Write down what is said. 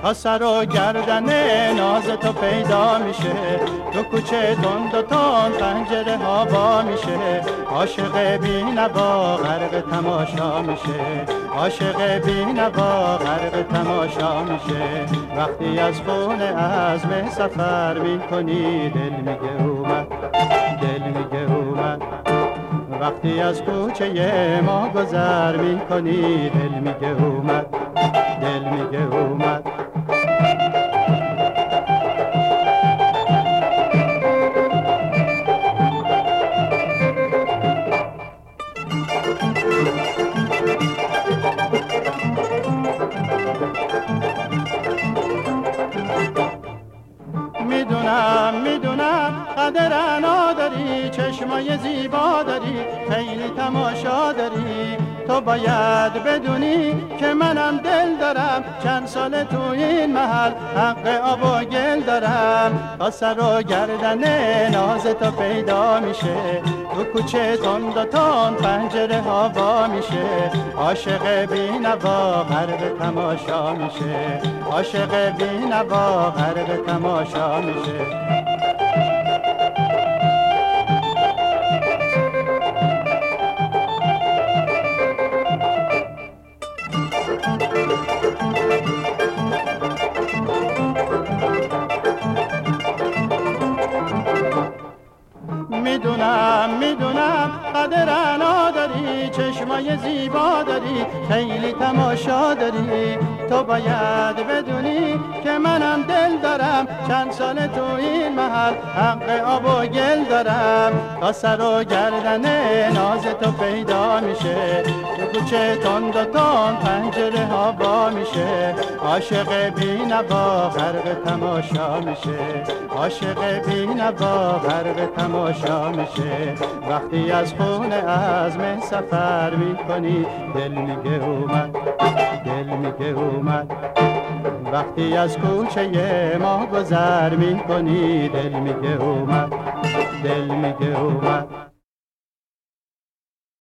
تا سر و گردن ناز تو پیدا میشه. تو کوچه تند و تند پنجره ها وا میشه. عاشق بی‌نوا غرق تماشا میشه. عاشق بی‌نوا غرق تماشا میشه. وقتی از خونه عزم سفر میکنی دل میگه اومد، دل میگه اومد. وقتی از کوچه ما گذر میکنی دل میگه اومد، دل میگه اومد. میدونم قدر انا داری، چشمای زیبا داری، خیلی تماشا داری. تو باید بدونی که منم دل دارم، چند سال تو این محل حق آب و گل دارم. تا سر و گردن ناز تو پیدا میشه. تو کوچه تند و تند پنجره ها وا میشه. عاشق بی‌نوا غرق تماشا میشه. عاشق بی‌نوا غرق تماشا میشه. میدونم قدر انا داری، چشمای زیبا داری، خیلی تماشا داری. تو باید بدونی که منم دل دارم، چند سال تو این محل حق آب و گل دارم. تا سر و گردن ناز تو پیدا میشه. تو کوچه تند و تند پنجره ها وا میشه. عاشق بی‌نوا غرق تماشا میشه. عاشق بی‌نوا غرق تماشا میشه. وقتی از خونه عزم سفر میکنی دل میگه اومد، دل میگه اومد. وقتی از کوچه ما گذر میکنی دل میگه اومد، دل میگه اومد.